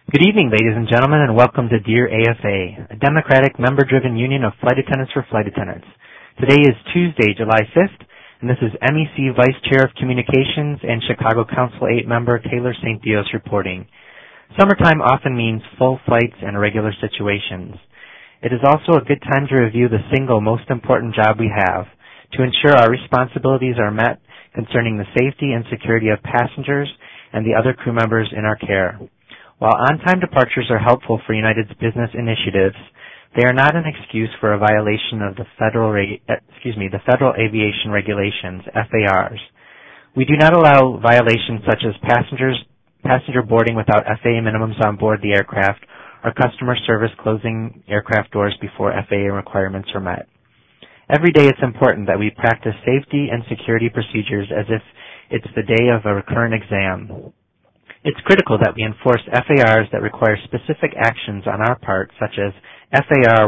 Good evening, ladies and gentlemen, and welcome to Dear AFA, a democratic, member-driven union of flight attendants for flight attendants. Today is Tuesday, July 5th, and this is MEC Vice Chair of Communications and Chicago Council 8 member Taylor St. Dios reporting. Summertime often means full flights and irregular situations. It is also a good time to review the single most important job we have, to ensure our responsibilities are met concerning the safety and security of passengers and the other crew members in our care. While on-time departures are helpful for United's business initiatives, they are not an excuse for a violation of the Federal Aviation Regulations, FARs. We do not allow violations such as passenger boarding without FAA minimums on board the aircraft or customer service closing aircraft doors before FAA requirements are met. Every day it's important that we practice safety and security procedures as if it's the day of a recurrent exam. It's critical that we enforce FARs that require specific actions on our part, such as FAR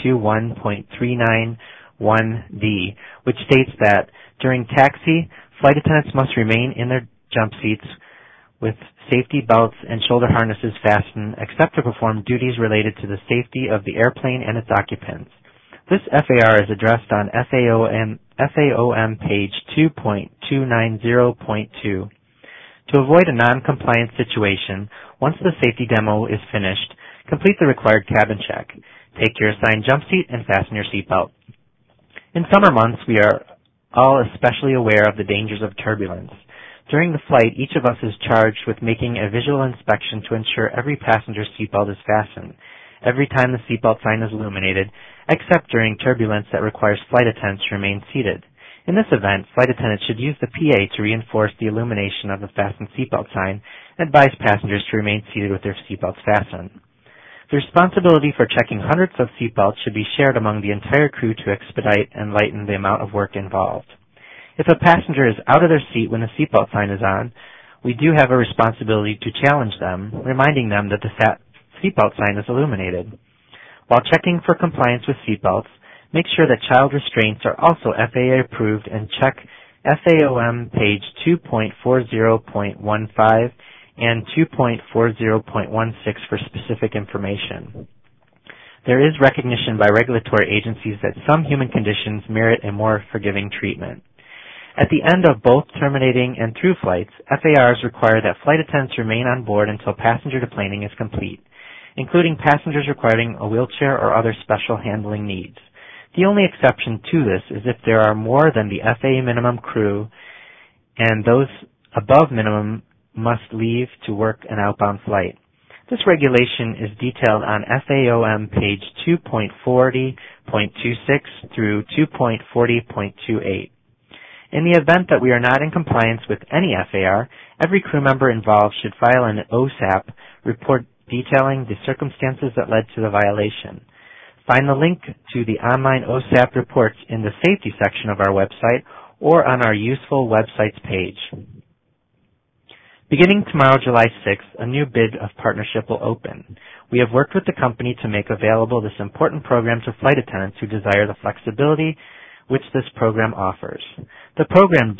121.391D, which states that during taxi, flight attendants must remain in their jump seats with safety belts and shoulder harnesses fastened, except to perform duties related to the safety of the airplane and its occupants. This FAR is addressed on FAOM page 2.290.2. To avoid a non-compliant situation, once the safety demo is finished, complete the required cabin check. Take your assigned jump seat and fasten your seatbelt. In summer months, we are all especially aware of the dangers of turbulence. During the flight, each of us is charged with making a visual inspection to ensure every passenger's seatbelt is fastened, every time the seatbelt sign is illuminated, except during turbulence that requires flight attendants to remain seated. In this event, flight attendants should use the PA to reinforce the illumination of the fastened seatbelt sign and advise passengers to remain seated with their seatbelts fastened. The responsibility for checking hundreds of seatbelts should be shared among the entire crew to expedite and lighten the amount of work involved. If a passenger is out of their seat when the seatbelt sign is on, we do have a responsibility to challenge them, reminding them that the seatbelt sign is illuminated. While checking for compliance with seatbelts, make sure that child restraints are also FAA approved and check FAOM page 2.40.15 and 2.40.16 for specific information. There is recognition by regulatory agencies that some human conditions merit a more forgiving treatment. At the end of both terminating and through flights, FARs require that flight attendants remain on board until passenger deplaning is complete, including passengers requiring a wheelchair or other special handling needs. The only exception to this is if there are more than the FAA minimum crew and those above minimum must leave to work an outbound flight. This regulation is detailed on FAOM page 2.40.26 through 2.40.28. In the event that we are not in compliance with any FAR, every crew member involved should file an OSAP report detailing the circumstances that led to the violation. Find the link to the online OSAP reports in the safety section of our website or on our useful websites page. Beginning tomorrow, July 6th, a new bid of partnership will open. We have worked with the company to make available this important program to flight attendants who desire the flexibility which this program offers. The program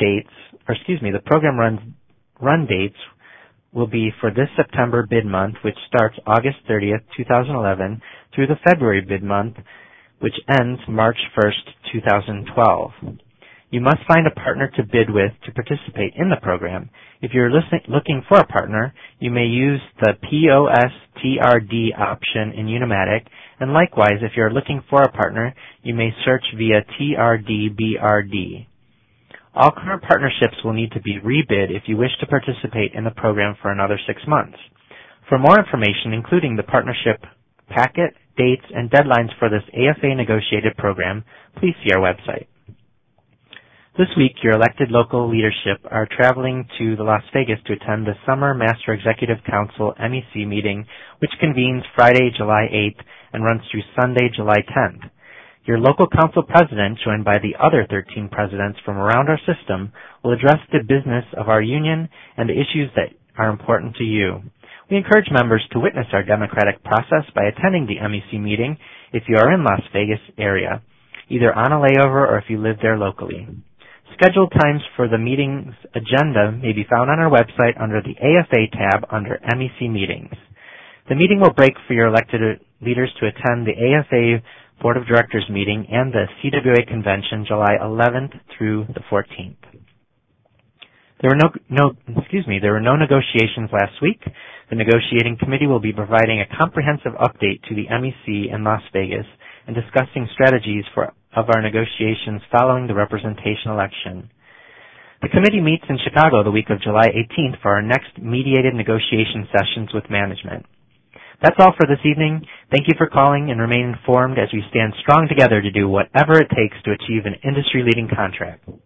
run dates will be for this September bid month, which starts August 30th, 2011, through the February bid month, which ends March 1st, 2012. You must find a partner to bid with to participate in the program. If you're looking for a partner, you may use the POSTRD option in Unimatic, and likewise, if you're looking for a partner, you may search via TRDBRD. All current partnerships will need to be rebid if you wish to participate in the program for another 6 months. For more information, including the partnership packet, dates, and deadlines for this AFA negotiated program, please see our website. This week, your elected local leadership are traveling to Las Vegas to attend the Summer Master Executive Council MEC meeting, which convenes Friday, July 8th and runs through Sunday, July 10th. Your local council president, joined by the other 13 presidents from around our system, will address the business of our union and the issues that are important to you. We encourage members to witness our democratic process by attending the MEC meeting if you are in Las Vegas area, either on a layover or if you live there locally. Scheduled times for the meeting's agenda may be found on our website under the AFA tab under MEC Meetings. The meeting will break for your elected leaders to attend the AFA Board of Directors meeting and the CWA Convention July 11th through the 14th. There were no negotiations last week. The negotiating committee will be providing a comprehensive update to the MEC in Las Vegas and discussing strategies of our negotiations following the representation election. The committee meets in Chicago the week of July 18th for our next mediated negotiation sessions with management. That's all for this evening. Thank you for calling and remain informed as we stand strong together to do whatever it takes to achieve an industry-leading contract.